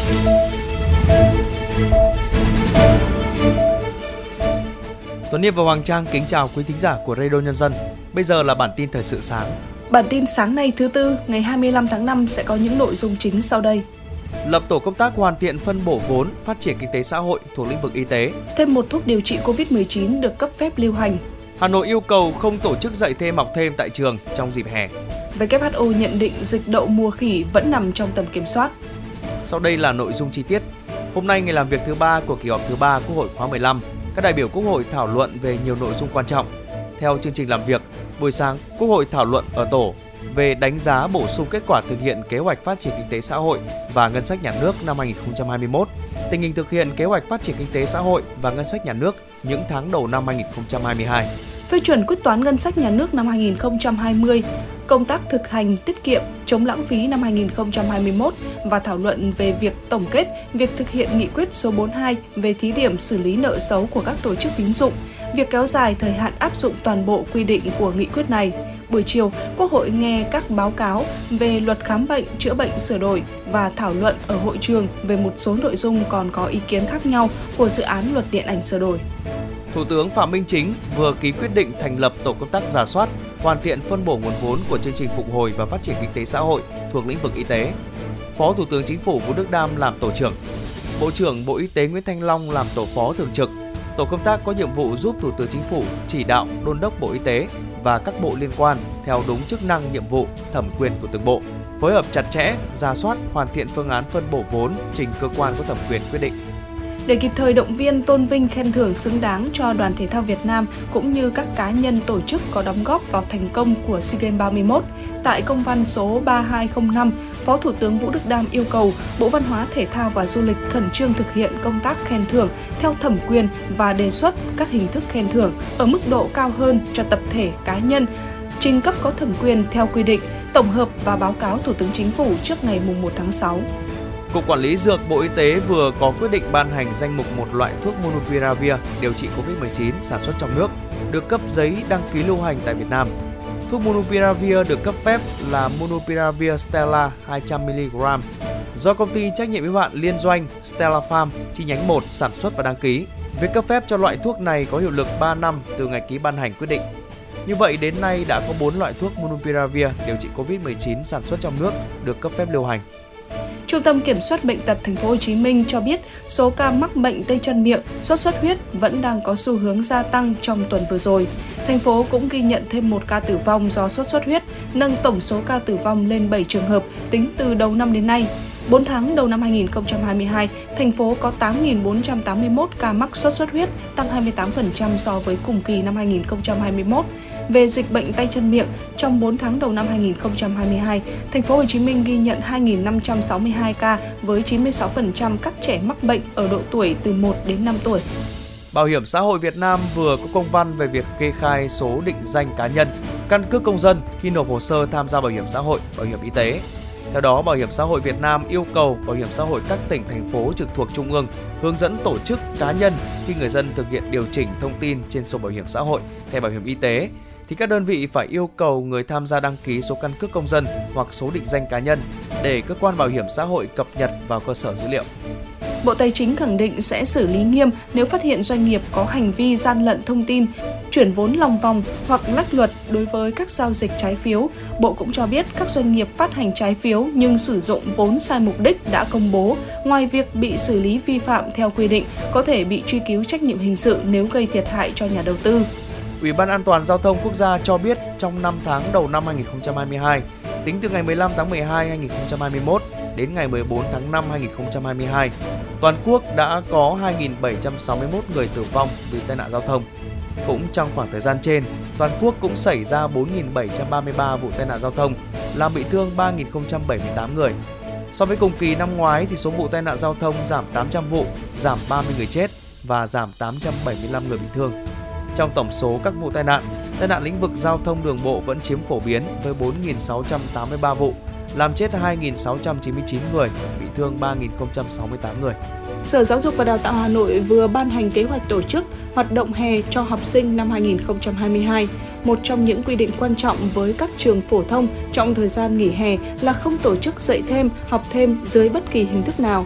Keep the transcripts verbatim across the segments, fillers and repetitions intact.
Tuấn Hiệp và Hoàng Trang kính chào quý thính giả của Radio Nhân dân. Bây giờ là bản tin thời sự sáng. Bản tin sáng nay thứ Tư, ngày hai mươi lăm tháng năm sẽ có những nội dung chính sau đây. Lập tổ công tác hoàn thiện phân bổ vốn phát triển kinh tế xã hội thuộc lĩnh vực y tế. Thêm một thuốc điều trị covid mười chín được cấp phép lưu hành. Hà Nội yêu cầu không tổ chức dạy thêm học thêm tại trường trong dịp hè. vê kép hát o nhận định dịch đậu mùa khỉ vẫn nằm trong tầm kiểm soát. Sau đây là nội dung chi tiết. Hôm nay ngày làm việc thứ ba của kỳ họp thứ ba Quốc hội khóa mười lăm, các đại biểu Quốc hội thảo luận về nhiều nội dung quan trọng. Theo chương trình làm việc, buổi sáng Quốc hội thảo luận ở tổ về đánh giá bổ sung kết quả thực hiện kế hoạch phát triển kinh tế xã hội và ngân sách nhà nước năm hai nghìn không trăm hai mươi mốt, tình hình thực hiện kế hoạch phát triển kinh tế xã hội và ngân sách nhà nước những tháng đầu năm hai nghìn không trăm hai mươi hai. Phê chuẩn quyết toán ngân sách nhà nước năm hai nghìn không trăm hai mươi, công tác thực hành tiết kiệm, chống lãng phí năm hai nghìn không trăm hai mươi mốt và thảo luận về việc tổng kết việc thực hiện nghị quyết số bốn mươi hai về thí điểm xử lý nợ xấu của các tổ chức tín dụng, việc kéo dài thời hạn áp dụng toàn bộ quy định của nghị quyết này. Buổi chiều, Quốc hội nghe các báo cáo về luật khám bệnh, chữa bệnh sửa đổi và thảo luận ở hội trường về một số nội dung còn có ý kiến khác nhau của dự án luật điện ảnh sửa đổi. Thủ tướng Phạm Minh Chính vừa ký quyết định thành lập tổ công tác rà soát, hoàn thiện phân bổ nguồn vốn của chương trình phục hồi và phát triển kinh tế xã hội thuộc lĩnh vực y tế. Phó Thủ tướng Chính phủ Vũ Đức Đam làm tổ trưởng. Bộ trưởng Bộ Y tế Nguyễn Thanh Long làm tổ phó thường trực. Tổ công tác có nhiệm vụ giúp Thủ tướng Chính phủ chỉ đạo, đôn đốc Bộ Y tế và các bộ liên quan theo đúng chức năng, nhiệm vụ, thẩm quyền của từng bộ, phối hợp chặt chẽ, rà soát, hoàn thiện phương án phân bổ vốn trình cơ quan có thẩm quyền quyết định. Để kịp thời động viên, tôn vinh, khen thưởng xứng đáng cho đoàn thể thao Việt Nam cũng như các cá nhân tổ chức có đóng góp vào thành công của SEA Games ba mươi mốt, tại công văn số ba hai không năm, Phó Thủ tướng Vũ Đức Đam yêu cầu Bộ Văn hóa, Thể thao và Du lịch khẩn trương thực hiện công tác khen thưởng theo thẩm quyền và đề xuất các hình thức khen thưởng ở mức độ cao hơn cho tập thể, cá nhân, trình cấp có thẩm quyền theo quy định, tổng hợp và báo cáo Thủ tướng Chính phủ trước ngày mùng một tháng sáu. Cục Quản lý Dược Bộ Y tế vừa có quyết định ban hành danh mục một loại thuốc Monopiravir điều trị covid mười chín sản xuất trong nước, được cấp giấy đăng ký lưu hành tại Việt Nam. Thuốc Monopiravir được cấp phép là Monopiravir Stella hai trăm mi-li-gam do công ty trách nhiệm hữu hạn liên doanh Stella Farm chi nhánh một sản xuất và đăng ký. Việc cấp phép cho loại thuốc này có hiệu lực ba năm từ ngày ký ban hành quyết định. Như vậy đến nay đã có bốn loại thuốc Monopiravir điều trị covid mười chín sản xuất trong nước được cấp phép lưu hành. Trung tâm Kiểm soát Bệnh tật Thành phố Hồ Chí Minh cho biết số ca mắc bệnh tay chân miệng, sốt xuất huyết vẫn đang có xu hướng gia tăng trong tuần vừa rồi. Thành phố cũng ghi nhận thêm một ca tử vong do sốt xuất huyết, nâng tổng số ca tử vong lên bảy trường hợp tính từ đầu năm đến nay. bốn tháng đầu năm hai nghìn không trăm hai mươi hai, thành phố có tám nghìn bốn trăm tám mươi mốt ca mắc sốt xuất huyết, tăng hai mươi tám phần trăm so với cùng kỳ năm hai nghìn không trăm hai mươi mốt. Về dịch bệnh tay chân miệng, trong bốn tháng đầu năm hai nghìn không trăm hai mươi hai, Thành phố Hồ Chí Minh ghi nhận hai nghìn năm trăm sáu mươi hai ca với chín mươi sáu phần trăm các trẻ mắc bệnh ở độ tuổi từ một đến năm tuổi. Bảo hiểm xã hội Việt Nam vừa có công văn về việc kê khai số định danh cá nhân, căn cước công dân khi nộp hồ sơ tham gia bảo hiểm xã hội, bảo hiểm y tế. Theo đó, Bảo hiểm xã hội Việt Nam yêu cầu Bảo hiểm xã hội các tỉnh, thành phố trực thuộc Trung ương hướng dẫn tổ chức cá nhân khi người dân thực hiện điều chỉnh thông tin trên sổ bảo hiểm xã hội, thẻ bảo hiểm y tế, thì các đơn vị phải yêu cầu người tham gia đăng ký số căn cước công dân hoặc số định danh cá nhân để cơ quan bảo hiểm xã hội cập nhật vào cơ sở dữ liệu. Bộ Tài chính khẳng định sẽ xử lý nghiêm nếu phát hiện doanh nghiệp có hành vi gian lận thông tin, chuyển vốn lòng vòng hoặc lách luật đối với các giao dịch trái phiếu. Bộ cũng cho biết các doanh nghiệp phát hành trái phiếu nhưng sử dụng vốn sai mục đích đã công bố, ngoài việc bị xử lý vi phạm theo quy định, có thể bị truy cứu trách nhiệm hình sự nếu gây thiệt hại cho nhà đầu tư. Ủy ban An toàn Giao thông Quốc gia cho biết trong năm tháng đầu năm hai nghìn không trăm hai mươi hai, tính từ ngày mười lăm tháng mười hai năm hai nghìn không trăm hai mươi mốt đến ngày mười bốn tháng năm năm hai nghìn không trăm hai mươi hai, toàn quốc đã có hai nghìn bảy trăm sáu mươi mốt người tử vong vì tai nạn giao thông. Cũng trong khoảng thời gian trên, toàn quốc cũng xảy ra bốn nghìn bảy trăm ba mươi ba vụ tai nạn giao thông, làm bị thương ba nghìn không trăm bảy mươi tám người. So với cùng kỳ năm ngoái thì số vụ tai nạn giao thông giảm tám trăm vụ, giảm ba mươi người chết và giảm tám trăm bảy mươi lăm người bị thương. Trong tổng số các vụ tai nạn, tai nạn lĩnh vực giao thông đường bộ vẫn chiếm phổ biến với bốn nghìn sáu trăm tám mươi ba vụ, làm chết hai nghìn sáu trăm chín mươi chín người, bị thương ba nghìn không trăm sáu mươi tám người. Sở Giáo dục và Đào tạo Hà Nội vừa ban hành kế hoạch tổ chức hoạt động hè cho học sinh năm hai nghìn không trăm hai mươi hai. Một trong những quy định quan trọng với các trường phổ thông trong thời gian nghỉ hè là không tổ chức dạy thêm, học thêm dưới bất kỳ hình thức nào.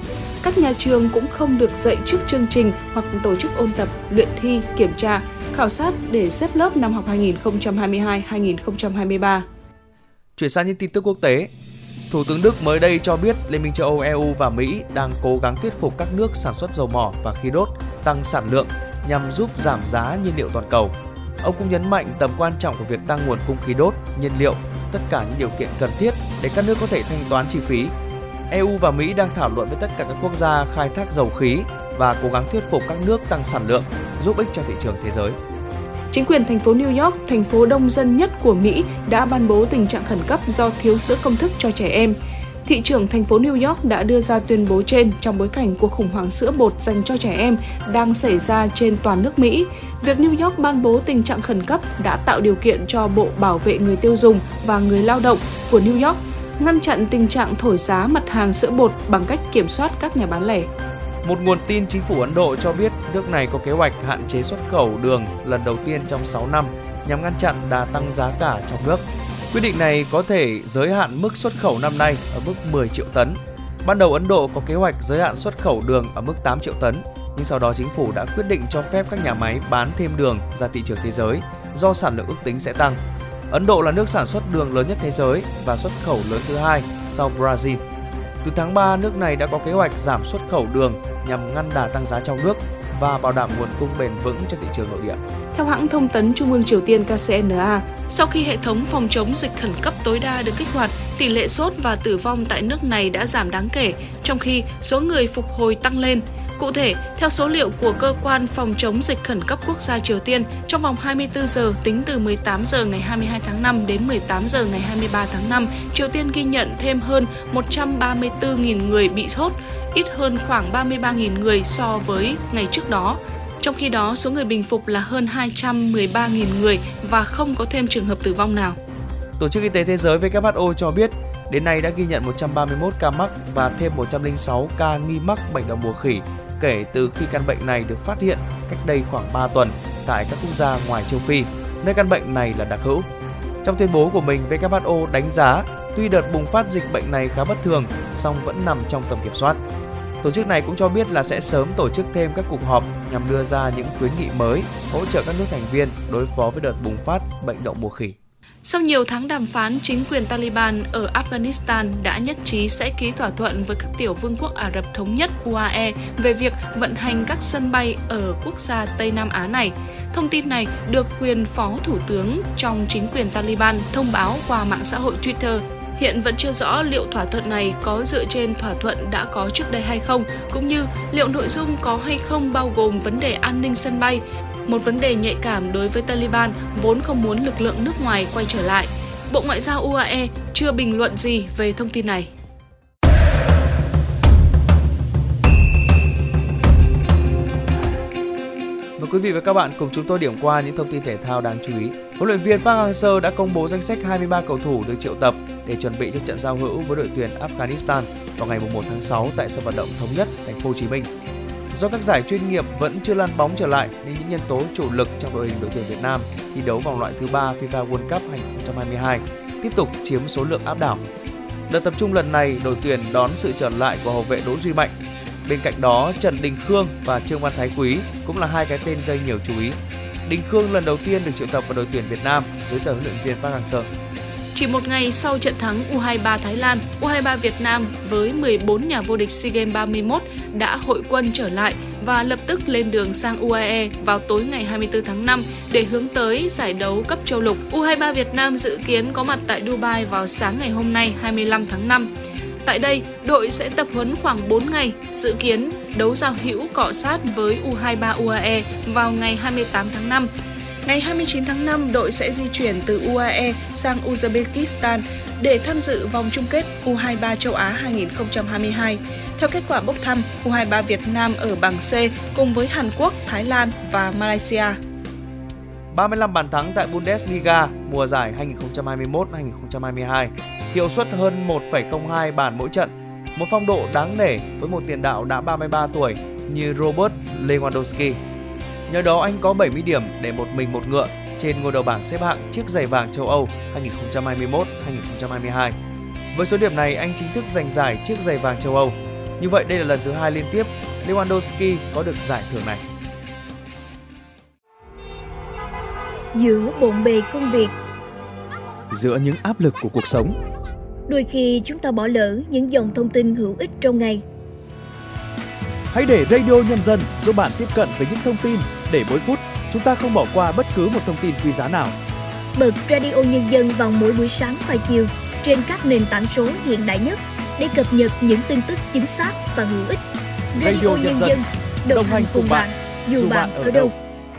Các nhà trường cũng không được dạy trước chương trình hoặc tổ chức ôn tập, luyện thi, kiểm tra, khảo sát để xếp lớp năm học hai nghìn không trăm hai mươi hai hai nghìn không trăm hai mươi ba. Chuyển sang những tin tức quốc tế. Thủ tướng Đức mới đây cho biết Liên minh châu Âu e u và Mỹ đang cố gắng thuyết phục các nước sản xuất dầu mỏ và khí đốt tăng sản lượng nhằm giúp giảm giá nhiên liệu toàn cầu. Ông cũng nhấn mạnh tầm quan trọng của việc tăng nguồn cung khí đốt, nhiên liệu, tất cả những điều kiện cần thiết để các nước có thể thanh toán chi phí. e u và Mỹ đang thảo luận với tất cả các quốc gia khai thác dầu khí và cố gắng thuyết phục các nước tăng sản lượng, giúp ích cho thị trường thế giới. Chính quyền thành phố New York, thành phố đông dân nhất của Mỹ, đã ban bố tình trạng khẩn cấp do thiếu sữa công thức cho trẻ em. Thị trưởng thành phố New York đã đưa ra tuyên bố trên trong bối cảnh cuộc khủng hoảng sữa bột dành cho trẻ em đang xảy ra trên toàn nước Mỹ. Việc New York ban bố tình trạng khẩn cấp đã tạo điều kiện cho Bộ Bảo vệ người tiêu dùng và người lao động của New York ngăn chặn tình trạng thổi giá mặt hàng sữa bột bằng cách kiểm soát các nhà bán lẻ. Một nguồn tin chính phủ Ấn Độ cho biết nước này có kế hoạch hạn chế xuất khẩu đường lần đầu tiên trong sáu năm nhằm ngăn chặn đà tăng giá cả trong nước. Quyết định này có thể giới hạn mức xuất khẩu năm nay ở mức mười triệu tấn. Ban đầu Ấn Độ có kế hoạch giới hạn xuất khẩu đường ở mức tám triệu tấn, nhưng sau đó chính phủ đã quyết định cho phép các nhà máy bán thêm đường ra thị trường thế giới do sản lượng ước tính sẽ tăng. Ấn Độ là nước sản xuất đường lớn nhất thế giới và xuất khẩu lớn thứ hai sau Brazil. Từ tháng ba, nước này đã có kế hoạch giảm xuất khẩu đường nhằm ngăn đà tăng giá trong nước và bảo đảm nguồn cung bền vững cho thị trường nội địa. Theo hãng thông tấn Trung ương Triều Tiên K C N A, sau khi hệ thống phòng chống dịch khẩn cấp tối đa được kích hoạt, tỷ lệ sốt và tử vong tại nước này đã giảm đáng kể, trong khi số người phục hồi tăng lên. Cụ thể, theo số liệu của Cơ quan Phòng chống dịch khẩn cấp quốc gia Triều Tiên, trong vòng hai mươi tư giờ tính từ mười tám giờ ngày hai mươi hai tháng năm đến mười tám giờ ngày hai mươi ba tháng năm, Triều Tiên ghi nhận thêm hơn một trăm ba mươi tư nghìn người bị sốt, ít hơn khoảng ba mươi ba nghìn người so với ngày trước đó. Trong khi đó, số người bình phục là hơn hai trăm mười ba nghìn người và không có thêm trường hợp tử vong nào. Tổ chức Y tế Thế giới W H O cho biết, đến nay đã ghi nhận một trăm ba mươi mốt ca mắc và thêm một trăm lẻ sáu ca nghi mắc bệnh đậu mùa khỉ kể từ khi căn bệnh này được phát hiện cách đây khoảng ba tuần tại các quốc gia ngoài châu Phi, nơi căn bệnh này là đặc hữu. Trong tuyên bố của mình, W H O đánh giá tuy đợt bùng phát dịch bệnh này khá bất thường, song vẫn nằm trong tầm kiểm soát. Tổ chức này cũng cho biết là sẽ sớm tổ chức thêm các cuộc họp nhằm đưa ra những khuyến nghị mới hỗ trợ các nước thành viên đối phó với đợt bùng phát bệnh đậu mùa khỉ. Sau nhiều tháng đàm phán, chính quyền Taliban ở Afghanistan đã nhất trí sẽ ký thỏa thuận với các tiểu vương quốc Ả Rập Thống nhất U A E về việc vận hành các sân bay ở quốc gia Tây Nam Á này. Thông tin này được quyền phó thủ tướng trong chính quyền Taliban thông báo qua mạng xã hội Twitter. Hiện vẫn chưa rõ liệu thỏa thuận này có dựa trên thỏa thuận đã có trước đây hay không, cũng như liệu nội dung có hay không bao gồm vấn đề an ninh sân bay, một vấn đề nhạy cảm đối với Taliban vốn không muốn lực lượng nước ngoài quay trở lại. Bộ Ngoại giao U A E chưa bình luận gì về thông tin này. Mời quý vị và các bạn cùng chúng tôi điểm qua những thông tin thể thao đáng chú ý. Huấn luyện viên Park Hang-seo đã công bố danh sách hai mươi ba cầu thủ được triệu tập để chuẩn bị cho trận giao hữu với đội tuyển Afghanistan vào ngày một tháng sáu tại sân vận động Thống Nhất, thành phố Hồ Chí Minh. Do các giải chuyên nghiệp vẫn chưa lăn bóng trở lại nên những nhân tố chủ lực trong đội hình đội tuyển Việt Nam thi đấu vòng loại thứ ba FIFA World Cup hai không hai hai tiếp tục chiếm số lượng áp đảo. Đợt tập trung lần này, đội tuyển đón sự trở lại của hậu vệ Đỗ Duy Mạnh. Bên cạnh đó, Trần Đình Khương và Trương Văn Thái Quý cũng là hai cái tên gây nhiều chú ý. Đình Khương lần đầu tiên được triệu tập vào đội tuyển Việt Nam dưới tờ huấn luyện viên Park Hang-seo. Chỉ một ngày sau trận thắng U hai mươi ba Thái Lan, U hai mươi ba Việt Nam với mười bốn nhà vô địch SEA Games ba mươi mốt đã hội quân trở lại và lập tức lên đường sang U A E vào tối ngày hai mươi tư tháng năm để hướng tới giải đấu cấp châu lục. U hai mươi ba Việt Nam dự kiến có mặt tại Dubai vào sáng ngày hôm nay hai mươi lăm tháng năm. Tại đây, đội sẽ tập huấn khoảng bốn ngày, dự kiến đấu giao hữu cọ sát với U hai mươi ba U A E vào ngày hai mươi tám tháng năm. Ngày hai mươi chín tháng năm, đội sẽ di chuyển từ U A E sang Uzbekistan để tham dự vòng chung kết U hai mươi ba châu Á hai không hai hai. Theo kết quả bốc thăm, U hai mươi ba Việt Nam ở bảng C cùng với Hàn Quốc, Thái Lan và Malaysia. ba mươi lăm bàn thắng tại Bundesliga mùa giải hai không hai mốt hai không hai hai, hiệu suất hơn một phẩy không hai bàn mỗi trận, một phong độ đáng nể với một tiền đạo đã ba mươi ba tuổi như Robert Lewandowski. Nhờ đó anh có bảy mươi điểm để một mình một ngựa trên ngôi đầu bảng xếp hạng chiếc giày vàng châu Âu hai không hai mốt hai không hai hai. Với số điểm này, anh chính thức giành giải chiếc giày vàng châu Âu. Như vậy đây là lần thứ hai liên tiếp Lewandowski có được giải thưởng này. Giữa bộn bề công việc, giữa những áp lực của cuộc sống, đôi khi chúng ta bỏ lỡ những dòng thông tin hữu ích trong ngày. Hãy để Radio Nhân dân giúp bạn tiếp cận với những thông tin để mỗi phút chúng ta không bỏ qua bất cứ một thông tin quý giá nào. Bật Radio Nhân dân vào mỗi buổi sáng và chiều trên các nền tảng số hiện đại nhất để cập nhật những tin tức chính xác và hữu ích. Radio, Radio Nhân dân đồng, đồng hành cùng bạn, dù, dù bạn ở đâu.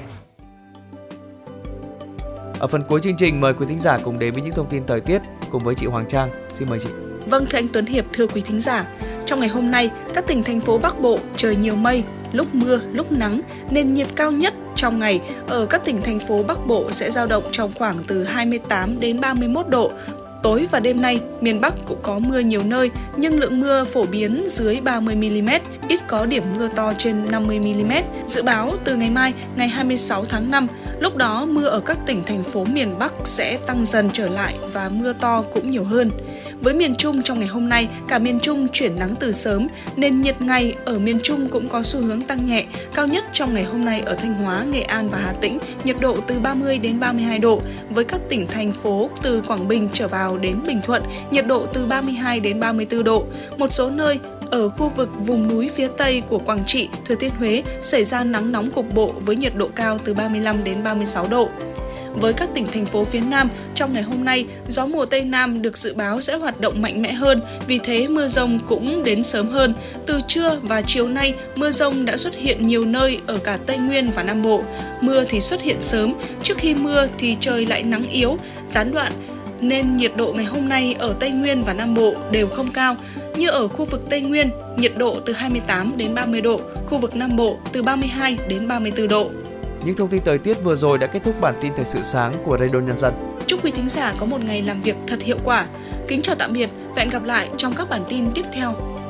Ở phần cuối chương trình, mời quý thính giả cùng đến với những thông tin thời tiết cùng với chị Hoàng Trang. Xin mời chị. Vâng, thưa anh Tuấn Hiệp, thưa quý thính giả. Trong ngày hôm nay, các tỉnh thành phố Bắc Bộ trời nhiều mây, lúc mưa, lúc nắng, nền nhiệt cao nhất trong ngày ở các tỉnh thành phố Bắc Bộ sẽ dao động trong khoảng từ hai mươi tám đến ba mươi mốt độ. Tối và đêm nay, miền Bắc cũng có mưa nhiều nơi, nhưng lượng mưa phổ biến dưới ba mươi mi-li-mét, ít có điểm mưa to trên năm mươi mi-li-mét. Dự báo từ ngày mai, ngày hai mươi sáu tháng năm, lúc đó mưa ở các tỉnh thành phố miền Bắc sẽ tăng dần trở lại và mưa to cũng nhiều hơn. Với miền Trung trong ngày hôm nay, cả miền Trung chuyển nắng từ sớm, nên nhiệt ngày ở miền Trung cũng có xu hướng tăng nhẹ. Cao nhất trong ngày hôm nay ở Thanh Hóa, Nghệ An và Hà Tĩnh, nhiệt độ từ ba mươi đến ba mươi hai độ. Với các tỉnh thành phố từ Quảng Bình trở vào đến Bình Thuận, nhiệt độ từ ba mươi hai đến ba mươi tư độ. Một số nơi ở khu vực vùng núi phía Tây của Quảng Trị, Thừa Thiên Huế xảy ra nắng nóng cục bộ với nhiệt độ cao từ ba mươi lăm đến ba mươi sáu độ. Với các tỉnh thành phố phía Nam, trong ngày hôm nay, gió mùa Tây Nam được dự báo sẽ hoạt động mạnh mẽ hơn, vì thế mưa dông cũng đến sớm hơn. Từ trưa và chiều nay, mưa dông đã xuất hiện nhiều nơi ở cả Tây Nguyên và Nam Bộ. Mưa thì xuất hiện sớm, trước khi mưa thì trời lại nắng yếu, gián đoạn, nên nhiệt độ ngày hôm nay ở Tây Nguyên và Nam Bộ đều không cao. Như ở khu vực Tây Nguyên, nhiệt độ từ hai mươi tám đến ba mươi độ, khu vực Nam Bộ từ ba mươi hai đến ba mươi tư độ. Những thông tin thời tiết vừa rồi đã kết thúc bản tin thời sự sáng của Radio Nhân dân. Chúc quý thính giả có một ngày làm việc thật hiệu quả. Kính chào tạm biệt và hẹn gặp lại trong các bản tin tiếp theo.